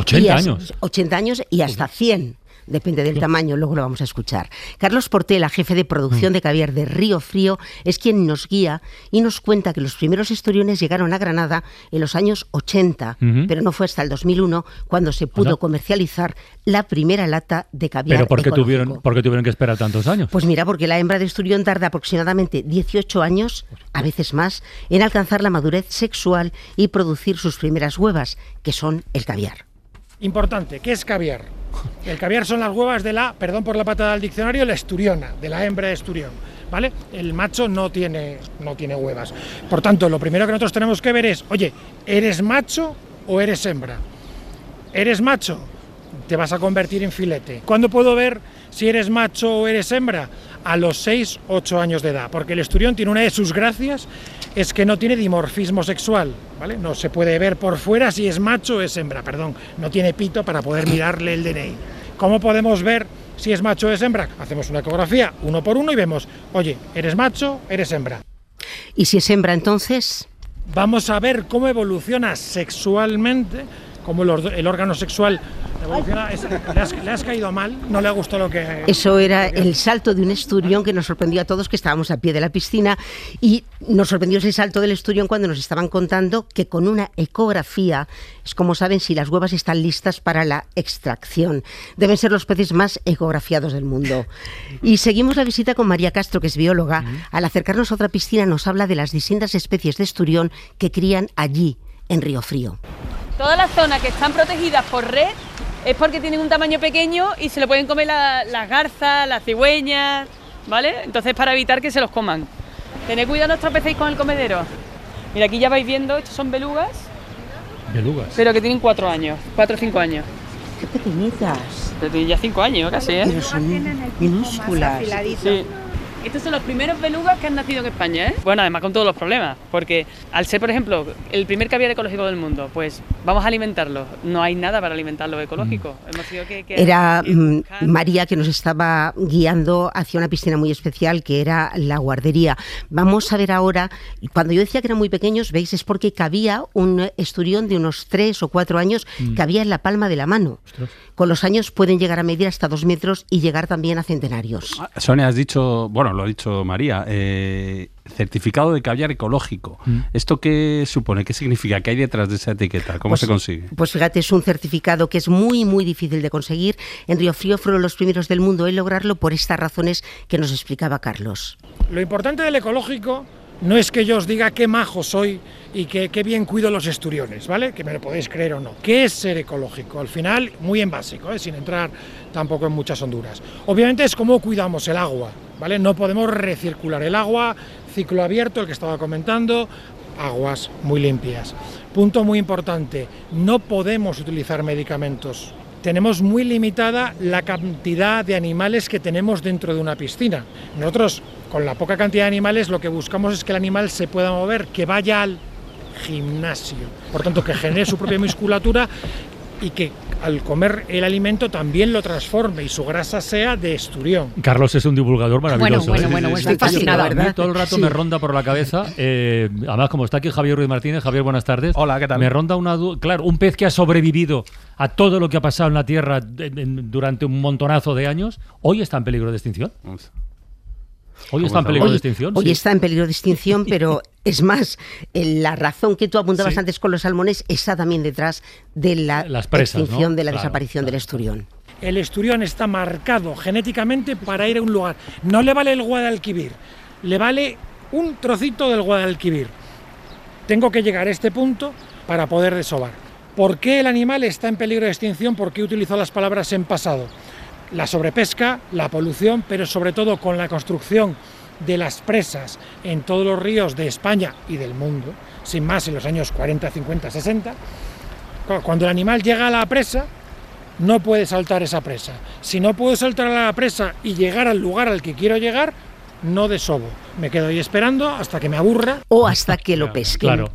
¿80 años y hasta 100. Depende del tamaño, luego lo vamos a escuchar. Carlos Portela, jefe de producción de caviar de Río Frío, es quien nos guía y nos cuenta que los primeros esturiones llegaron a Granada en los años 80, pero no fue hasta el 2001 cuando se pudo comercializar la primera lata de caviar ecológico. ¿Por qué tuvieron que esperar tantos años? Pues mira, porque la hembra de esturión tarda aproximadamente 18 años, a veces más, en alcanzar la madurez sexual y producir sus primeras huevas, que son el caviar. Importante, ¿qué es caviar? El caviar son las huevas de perdón por la patada del diccionario, la esturiona, de la hembra de esturión, ¿vale? El macho no tiene huevas. Por tanto, lo primero que nosotros tenemos que ver es, oye, ¿eres macho o eres hembra? ¿Eres macho? Te vas a convertir en filete. ¿Cuándo puedo ver si eres macho o eres hembra? A los 6-8 años de edad, porque el esturión tiene una de sus gracias, es que no tiene dimorfismo sexual, ¿vale? No se puede ver por fuera si es macho o es hembra, no tiene pito para poder mirarle el DNI. ¿Cómo podemos ver si es macho o es hembra? Hacemos una ecografía uno por uno y vemos, oye, ¿eres macho? ¿Eres hembra? ¿Y si es hembra, entonces? Vamos a ver cómo evoluciona sexualmente, cómo el órgano sexual evoluciona. ¿Le has caído mal? ¿No le ha gustado lo que...? Eso era el salto de un esturión que nos sorprendió a todos, que estábamos a pie de la piscina, y nos sorprendió ese salto del esturión cuando nos estaban contando que con una ecografía es como saben si las huevas están listas para la extracción. Deben ser los peces más ecografiados del mundo. Y seguimos la visita con María Castro, que es bióloga. Al acercarnos a otra piscina nos habla de las distintas especies de esturión que crían allí, en Río Frío. Todas las zonas que están protegidas por red es porque tienen un tamaño pequeño y se lo pueden comer las garzas, las cigüeñas, ¿vale? Entonces, para evitar que se los coman. Tened cuidado, no os tropecéis con el comedero. Mira, aquí ya vais viendo, estos son belugas. Belugas. Pero que tienen 4 años, 4 o 5 años. ¡Qué pequeñitas! Pero tienen ya 5 años casi, ¿eh? Pero son minúsculas. Sí. Estos son los primeros belugas que han nacido en España, ¿eh? Bueno, además con todos los problemas, porque al ser, por ejemplo, el primer caviar ecológico del mundo, pues vamos a alimentarlo. No hay nada para alimentarlo ecológico. Hemos tenido que era María que nos estaba guiando hacia una piscina muy especial que era la guardería. Vamos a ver ahora, cuando yo decía que eran muy pequeños, veis, es porque cabía un esturión de unos 3 o 4 años, cabía en la palma de la mano. Ostras. Con los años pueden llegar a medir hasta 2 metros y llegar también a centenarios. Sonia, has dicho, bueno, lo ha dicho María, certificado de caviar ecológico. ¿Esto qué supone? ¿Qué significa? ¿Qué hay detrás de esa etiqueta? ¿Cómo se consigue? Pues fíjate, es un certificado que es muy, muy difícil de conseguir. En Río Frío fueron los primeros del mundo en lograrlo por estas razones que nos explicaba Carlos. Lo importante del ecológico no es que yo os diga qué majo soy y qué bien cuido los esturiones, ¿vale? Que me lo podéis creer o no. ¿Qué es ser ecológico? Al final, muy en básico, sin entrar tampoco en muchas honduras. Obviamente es cómo cuidamos el agua, ¿vale? No podemos recircular el agua, ciclo abierto, el que estaba comentando, aguas muy limpias. Punto muy importante, no podemos utilizar medicamentos. Tenemos muy limitada la cantidad de animales que tenemos dentro de una piscina. Nosotros, con la poca cantidad de animales, lo que buscamos es que el animal se pueda mover, que vaya al gimnasio, por tanto que genere su propia musculatura y que al comer el alimento también lo transforme y su grasa sea de esturión. Carlos es un divulgador maravilloso. Bueno, estoy fascinada, ¿verdad? Todo el rato me ronda por la cabeza, además como está aquí Javier Ruiz Martínez. Javier, buenas tardes. Hola, ¿qué tal? Me ronda una duda. Claro, un pez que ha sobrevivido a todo lo que ha pasado en la Tierra durante un montonazo de años, ¿hoy está en peligro de extinción? Hoy está en peligro de extinción. Hoy está en peligro de extinción, pero es más, la razón que tú apuntabas antes con los salmones está también detrás de las presas, extinción, ¿no? De la desaparición del esturión. El esturión está marcado genéticamente para ir a un lugar. No le vale el Guadalquivir, le vale un trocito del Guadalquivir. Tengo que llegar a este punto para poder desovar. ¿Por qué el animal está en peligro de extinción? ¿Por qué utilizo las palabras en pasado? La sobrepesca, la polución, pero sobre todo con la construcción de las presas en todos los ríos de España y del mundo, sin más en los años 40, 50, 60, cuando el animal llega a la presa, no puede saltar esa presa. Si no puedo saltar a la presa y llegar al lugar al que quiero llegar, no desovo. Me quedo ahí esperando hasta que me aburra. O hasta que lo pesquen. Claro.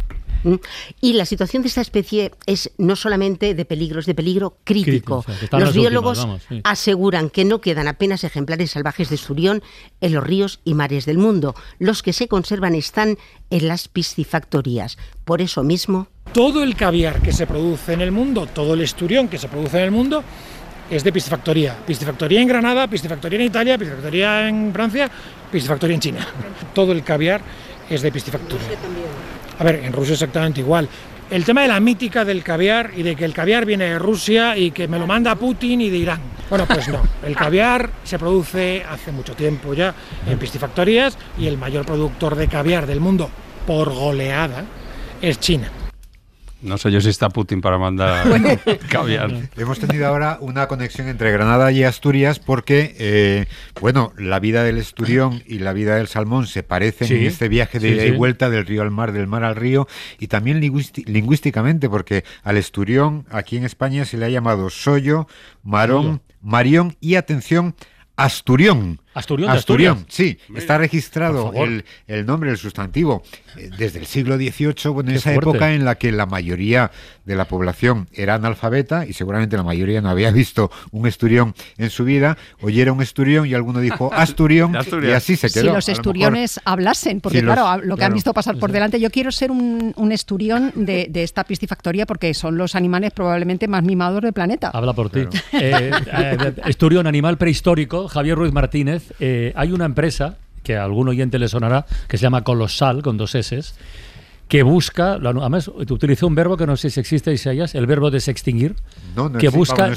Y la situación de esta especie es no solamente de peligro, es de peligro crítico. Los biólogos aseguran que no quedan apenas ejemplares salvajes de esturión en los ríos y mares del mundo. Los que se conservan están en las piscifactorías. Por eso mismo, todo el caviar que se produce en el mundo, todo el esturión que se produce en el mundo, es de piscifactoría. Piscifactoría en Granada, piscifactoría en Italia, piscifactoría en Francia, piscifactoría en China. Todo el caviar es de piscifactoría. A ver, en Rusia exactamente igual. El tema de la mítica del caviar y de que el caviar viene de Rusia y que me lo manda Putin y de Irán. Bueno, pues no. El caviar se produce hace mucho tiempo ya en piscifactorías y el mayor productor de caviar del mundo por goleada es China. No sé yo si está Putin para mandar caviar. Hemos tenido ahora una conexión entre Granada y Asturias porque, la vida del esturión y la vida del salmón se parecen en este viaje de ida y vuelta del río al mar, del mar al río, y también lingüísticamente, porque al esturión aquí en España se le ha llamado sollo, marón, marión y, atención, asturión. Asturión, sí. Está registrado el nombre, el sustantivo, desde el siglo XVIII, en esa época en la que la mayoría de la población era analfabeta y seguramente la mayoría no había visto un esturión en su vida. Oyeron esturión y alguno dijo asturión y así se quedó. Si los esturiones hablasen, porque lo que han visto pasar por delante, yo quiero ser un esturión de esta piscifactoría porque son los animales probablemente más mimados del planeta. Habla por ti. Esturión, animal prehistórico, Javier Ruiz Martínez. Hay una empresa que a algún oyente le sonará que se llama Colosal, con 2 S, que busca, además utilizó un verbo que no sé si existe, Isaías, el verbo desextinguir, que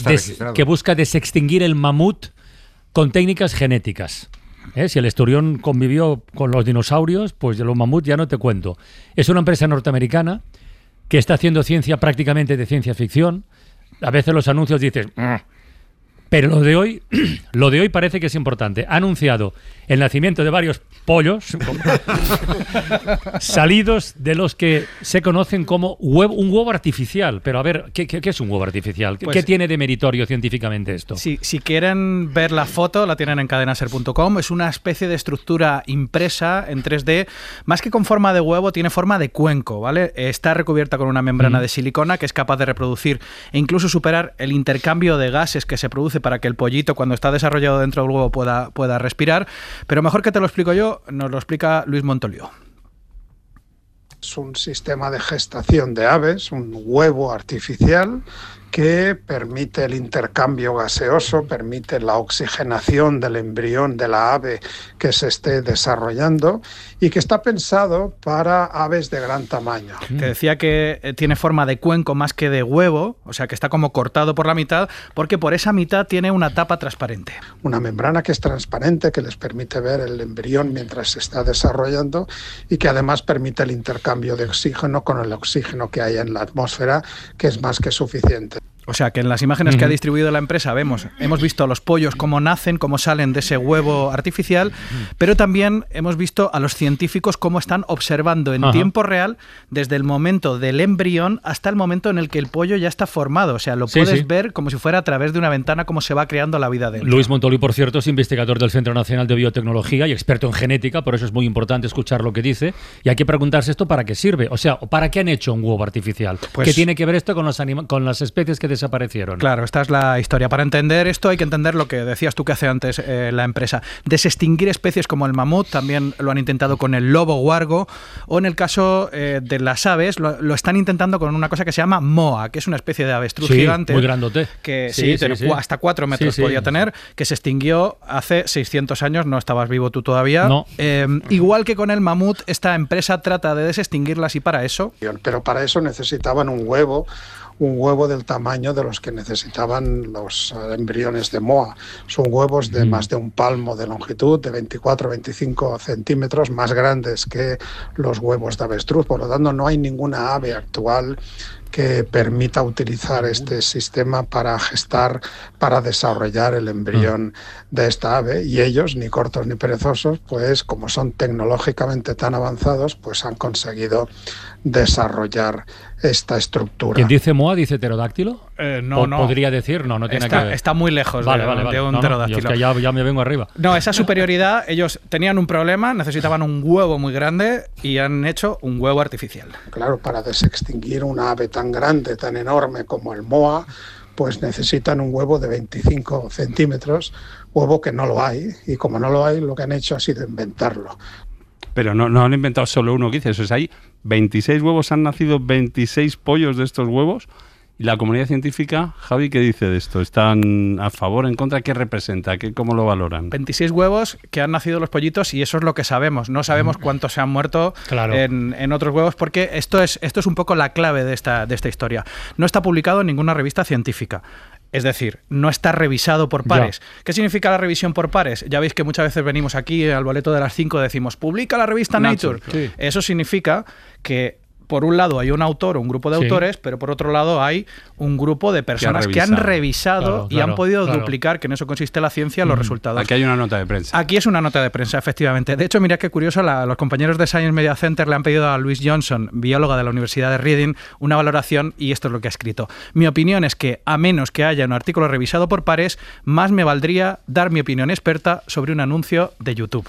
busca desextinguir el mamut con técnicas genéticas. Si el esturión convivió con los dinosaurios, pues los mamuts ya no te cuento. Es una empresa norteamericana que está haciendo ciencia prácticamente de ciencia ficción. A veces los anuncios dices... Pero lo de hoy parece que es importante. Ha anunciado el nacimiento de varios pollos salidos de los que se conocen como un huevo artificial. Pero a ver, ¿qué es un huevo artificial? ¿Qué tiene de meritorio científicamente esto? Si quieren ver la foto, la tienen en cadenaser.com. Es una especie de estructura impresa en 3D. Más que con forma de huevo, tiene forma de cuenco, ¿vale? Está recubierta con una membrana de silicona que es capaz de reproducir e incluso superar el intercambio de gases que se produce para que el pollito, cuando está desarrollado dentro del huevo, pueda respirar. Pero mejor que te lo explico yo, nos lo explica Luis Montoliu. Es un sistema de gestación de aves, un huevo artificial que permite el intercambio gaseoso, permite la oxigenación del embrión de la ave que se esté desarrollando y que está pensado para aves de gran tamaño. Te decía que tiene forma de cuenco más que de huevo, o sea que está como cortado por la mitad, porque por esa mitad tiene una tapa transparente. Una membrana que es transparente, que les permite ver el embrión mientras se está desarrollando y que además permite el intercambio de oxígeno con el oxígeno que hay en la atmósfera, que es más que suficiente. O sea, que en las imágenes que ha distribuido la empresa hemos visto a los pollos cómo nacen, cómo salen de ese huevo artificial, pero también hemos visto a los científicos cómo están observando en tiempo real desde el momento del embrión hasta el momento en el que el pollo ya está formado. O sea, lo puedes ver como si fuera a través de una ventana cómo se va creando la vida dentro. Luis Montoliu, por cierto, es investigador del Centro Nacional de Biotecnología y experto en genética, por eso es muy importante escuchar lo que dice. Y hay que preguntarse esto para qué sirve. O sea, ¿para qué han hecho un huevo artificial? ¿Qué tiene que ver esto con las especies que desaparecieron. Claro, esta es la historia. Para entender esto hay que entender lo que decías tú que hace antes la empresa. Desextinguir especies como el mamut, también lo han intentado con el lobo huargo, o en el caso de las aves, lo están intentando con una cosa que se llama moa, que es una especie de avestruz gigante. Muy grandote. Que hasta 4 metros podía tener, que se extinguió hace 600 años, no estabas vivo tú todavía. No. Igual que con el mamut, esta empresa trata de desextinguirlas y para eso... Pero para eso necesitaban un huevo del tamaño de los que necesitaban los embriones de moa. Son huevos de más de un palmo de longitud, de 24-25 centímetros, más grandes que los huevos de avestruz. Por lo tanto, no hay ninguna ave actual que permita utilizar este sistema para gestar, para desarrollar el embrión de esta ave. Y ellos, ni cortos ni perezosos, pues como son tecnológicamente tan avanzados, pues han conseguido desarrollar esta estructura. ¿Quién dice moa dice pterodáctilo? No. Podría decir, no tiene que ver. Está muy lejos de un pterodáctilo. Es que ya me vengo arriba. No, esa superioridad, ellos tenían un problema, necesitaban un huevo muy grande y han hecho un huevo artificial. Claro, para desextinguir una ave tan grande, tan enorme como el moa, pues necesitan un huevo de 25 centímetros, huevo que no lo hay, y como no lo hay, lo que han hecho ha sido inventarlo. Pero no han inventado solo uno, que dices, o sea, hay 26 huevos, han nacido 26 pollos de estos huevos, y la comunidad científica, Javi, ¿qué dice de esto? ¿Están a favor, en contra? ¿Qué representa? ¿Cómo lo valoran? 26 huevos que han nacido los pollitos, y eso es lo que sabemos. No sabemos cuántos se han muerto en otros huevos, porque esto es un poco la clave de esta historia. No está publicado en ninguna revista científica. Es decir, no está revisado por pares. ¿Qué significa la revisión por pares? Ya veis que muchas veces venimos aquí al boleto de las 5 decimos, publica la revista Nature. Sí. Eso significa que por un lado hay un autor o un grupo de autores, pero por otro lado hay un grupo de personas que han revisado y han podido duplicar, que en eso consiste la ciencia, los resultados. Aquí hay una nota de prensa. Aquí es una nota de prensa, efectivamente. De hecho, mira qué curioso, los compañeros de Science Media Center le han pedido a Louise Johnson, bióloga de la Universidad de Reading, una valoración, y esto es lo que ha escrito. Mi opinión es que, a menos que haya un artículo revisado por pares, más me valdría dar mi opinión experta sobre un anuncio de YouTube.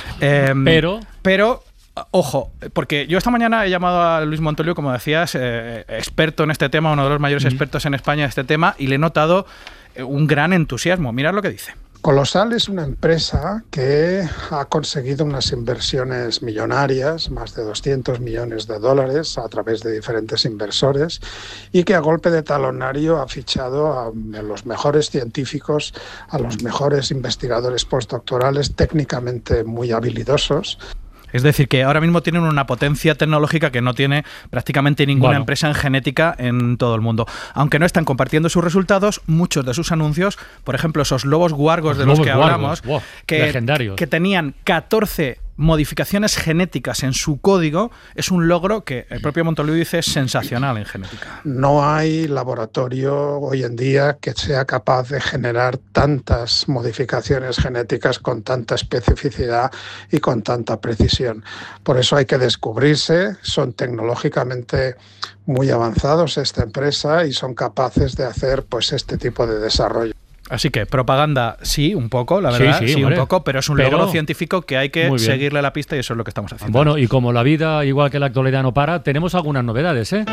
Pero ojo, porque yo esta mañana he llamado a Luis Montoliu, como decías, experto en este tema, uno de los mayores expertos en España en este tema, y le he notado un gran entusiasmo. Mirad lo que dice. Colosal es una empresa que ha conseguido unas inversiones millonarias, más de 200 millones de dólares a través de diferentes inversores, y que a golpe de talonario ha fichado a los mejores científicos, a los mejores investigadores postdoctorales técnicamente muy habilidosos. Es decir, que ahora mismo tienen una potencia tecnológica que no tiene prácticamente ninguna empresa en genética en todo el mundo. Aunque no están compartiendo sus resultados, muchos de sus anuncios, por ejemplo, esos lobos guargos de los que hablamos, que tenían 14 modificaciones genéticas en su código, es un logro que el propio Montoliu dice es sensacional en genética. No hay laboratorio hoy en día que sea capaz de generar tantas modificaciones genéticas con tanta especificidad y con tanta precisión. Por eso hay que descubrirse, son tecnológicamente muy avanzados esta empresa y son capaces de hacer pues este tipo de desarrollo. Así que propaganda sí, un poco, la verdad, sí un poco, pero es un logro científico que hay que seguirle la pista y eso es lo que estamos haciendo. Bueno, y como la vida, igual que la actualidad, no para, tenemos algunas novedades, ¿eh?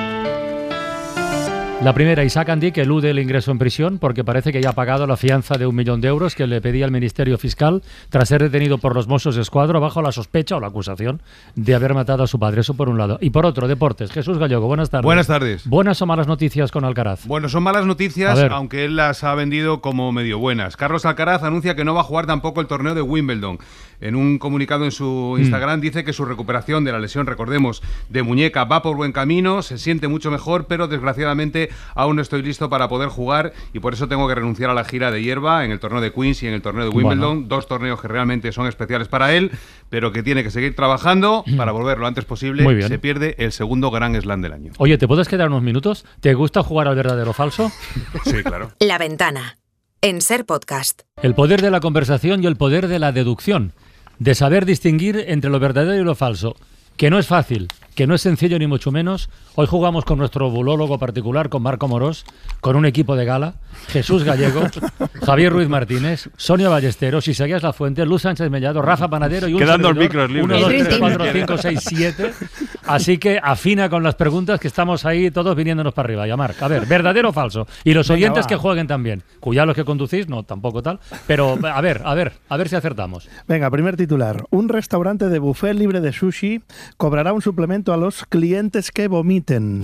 La primera, Isaac Andic elude el ingreso en prisión porque parece que ya ha pagado la fianza de 1 millón de euros que le pedía el Ministerio Fiscal tras ser detenido por los Mossos d'Esquadra bajo la sospecha o la acusación de haber matado a su padre. Eso por un lado. Y por otro, deportes. Jesús Gallego, buenas tardes. Buenas tardes. ¿Buenas o malas noticias con Alcaraz? Bueno, son malas noticias, aunque él las ha vendido como medio buenas. Carlos Alcaraz anuncia que no va a jugar tampoco el torneo de Wimbledon. En un comunicado en su Instagram dice que su recuperación de la lesión, recordemos, de muñeca va por buen camino, se siente mucho mejor, pero desgraciadamente aún no estoy listo para poder jugar y por eso tengo que renunciar a la gira de hierba en el torneo de Queens y en el torneo de Wimbledon, dos torneos que realmente son especiales para él, pero que tiene que seguir trabajando para volver lo antes posible. Muy bien. Se pierde el segundo Grand Slam del año. Oye, ¿te puedes quedar unos minutos? ¿Te gusta jugar al verdadero o falso? Sí, claro. La Ventana, en Ser Podcast. El poder de la conversación y el poder de la deducción, de saber distinguir entre lo verdadero y lo falso, que no es fácil, que no es sencillo ni mucho menos. Hoy jugamos con nuestro bulólogo particular, con Marco Morós, con un equipo de gala, Jesús Gallego, Javier Ruiz Martínez, Sonia Ballesteros, Isaías Lafuente, Luz Sánchez Mellado, Rafa Panadero y un quedando servidor, micros libres. 1, 2, 3, 4, 5, 6, 7. Así que afina con las preguntas, que estamos ahí todos viniéndonos para arriba. Ya, Marc, a ver, ¿verdadero o falso? Y los oyentes que jueguen también. Cuidado los que conducís, no, tampoco tal. Pero a ver si acertamos. Venga, primer titular. Un restaurante de buffet libre de sushi cobrará un suplemento a los clientes que vomiten.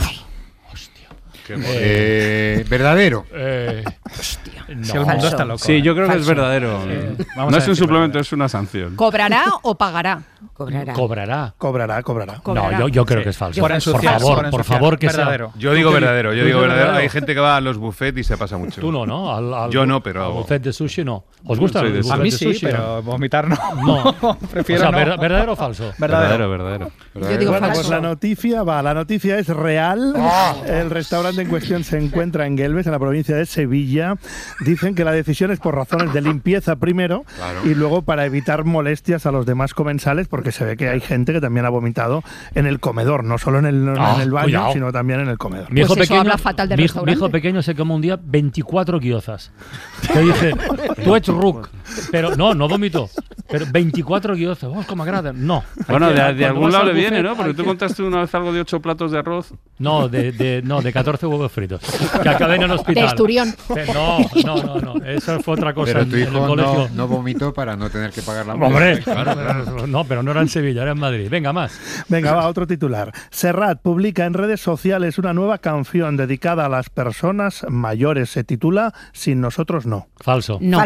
¿Verdadero? No. Si el mundo está loco. Sí, yo creo que es verdadero. No es un suplemento, es una sanción. ¿Cobrará o pagará? Cobrará. No, yo creo que es falso. Por favor, que verdadero. Yo digo verdadero. Hay gente que va a los buffets y se pasa mucho. Tú no. Yo no, pero... Al buffet de sushi no. ¿Os gusta el buffet A mí de sí, sushi? pero vomitar no. No. Prefiero no. ¿Verdadero o falso? Verdadero. Yo digo falso. Pues la noticia es real. El restaurante en cuestión se encuentra en Guelves, en la provincia de Sevilla. Dicen que la decisión es por razones de limpieza primero, y luego para evitar molestias a los demás comensales, porque se ve que hay gente que también ha vomitado en el comedor, no solo en el baño, cuidado, sino también en el comedor. Mi hijo Pues eso pequeño, habla fatal del restaurante. Mi hijo pequeño se come un día 24 guiozas. Te dice, tú ets ruc. Pero no vomitó. Pero 24 guiozas, com agraden. No. Bueno, de algún lado le viene, ¿no? Porque tú contaste una vez algo de 8 platos de arroz. No, de 14 huevos fritos. Que acabé en el hospital. De esturión. No. Eso fue otra cosa. Pero tu en el hijo colegio. no vomitó para no tener que pagar la Hombre, multa. claro. No, pero no era en Sevilla, era en Madrid. Venga, más. Venga, va, otro titular. Serrat publica en redes sociales una nueva canción dedicada a las personas mayores. Se titula Sin nosotros no. Falso. No.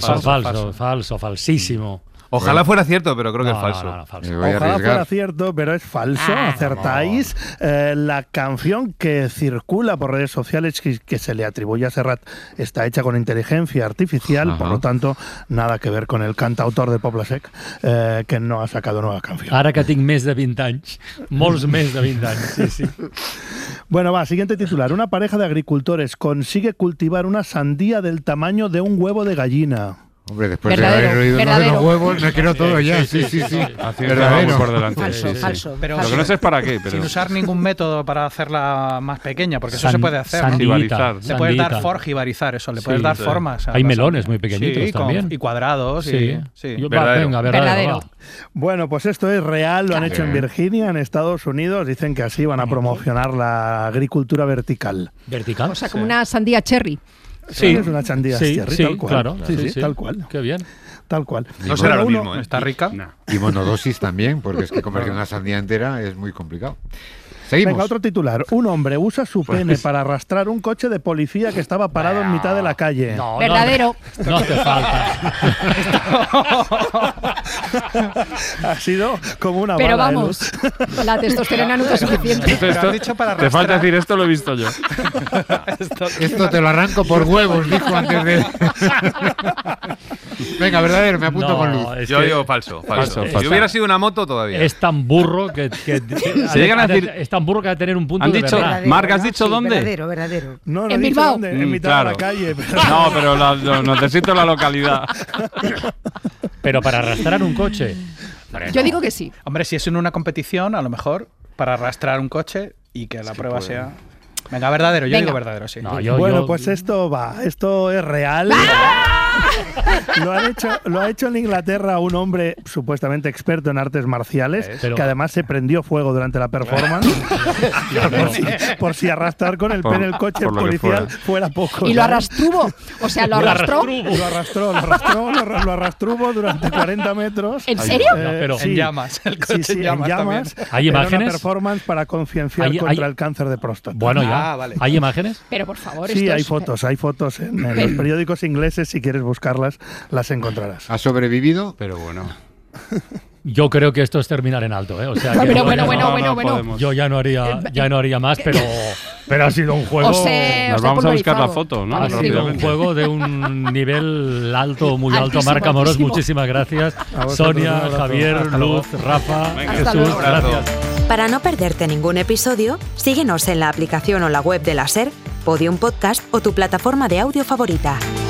Falso, falsísimo. Ojalá fuera cierto, pero creo que es falso. No, falso. Ojalá fuera cierto, pero es falso. Acertáis. La canción que circula por redes sociales que se le atribuye a Serrat está hecha con inteligencia artificial, por lo tanto, nada que ver con el cantautor de Poble Sec, que no ha sacado nueva canción. Ara que tinc més de 20 anys. Molts més de 20 anys, sí. Bueno, va, siguiente titular. Una pareja de agricultores consigue cultivar una sandía del tamaño de un huevo de gallina. Hombre, después de haber oído los huevos, me quiero todo ya. Sí. Verdadero. Por delante. Falso. Pero lo que no sé es para qué. Pero... Sin usar ningún método para hacerla más pequeña, porque eso se puede hacer. Sandibarizar. Le puedes dar forjibarizar, eso, le puedes dar formas. Hay melones muy pequeñitos también. Y cuadrados. Sí. Verdadero. Bueno, pues esto es real, lo han hecho en Virginia, en Estados Unidos. Dicen que así van a promocionar la agricultura vertical. ¿Vertical? O sea, como una sandía cherry. Sí, es una sandía cherry, tal cual. Claro, tal cual. Qué bien. Tal cual. No será lo mismo, ¿Está rica? No. Y monodosis también, porque es que comer una sandía entera es muy complicado. Seguimos. Venga, otro titular. Un hombre usa su pene para arrastrar un coche de policía que estaba parado en mitad de la calle. Verdadero. No hace falta. Ha sido como una Pero bala, vamos, la testosterona nunca es suficiente. Te falta decir esto, lo he visto yo. Esto te lo arranco por huevos, dijo antes de... Venga, verdadero, me apunto con Luz. Yo digo falso. Si hubiera sido una moto, todavía. Es tan burro que se llegan a decir... Es tan burro que va a tener un punto ¿Han de dicho, verdad. Marc, has dicho dónde? Verdadero. No, en Bilbao. Dónde, en mitad de la calle. No, pero necesito la localidad. Pero para arrastrar un coche. Yo digo que sí. Hombre, si es en una competición, a lo mejor para arrastrar un coche y que la prueba sea... Venga, verdadero, yo digo verdadero, sí. No, pues esto es real. Lo ha hecho en Inglaterra un hombre supuestamente experto en artes marciales, que además se prendió fuego durante la performance por si arrastrar con el pene el coche policial fuera poco. Y lo arrastruvo, o sea, lo arrastró. Lo arrastruvo durante 40 metros. ¿En serio? Pero en llamas, el coche en llamas. ¿Hay imágenes? Una performance para concienciar contra el cáncer de próstata. Bueno, ya. Vale. ¿Hay imágenes? Pero por favor, sí, hay fotos en los periódicos ingleses. Si quieres buscarlas, las encontrarás. ¿Ha sobrevivido? Pero bueno. Yo creo que esto es terminar en alto, ¿eh? O sea, pero bueno. Yo ya no haría más, pero ha sido un juego. Nos vamos a buscar la foto, ¿no? Ha sido un juego de un nivel alto, muy alto. Marc Amorós, muchísimas gracias. Sonia, Javier, Luz, Rafa, Jesús, gracias. Para no perderte ningún episodio, síguenos en la aplicación o la web de la SER, Podium Podcast o tu plataforma de audio favorita.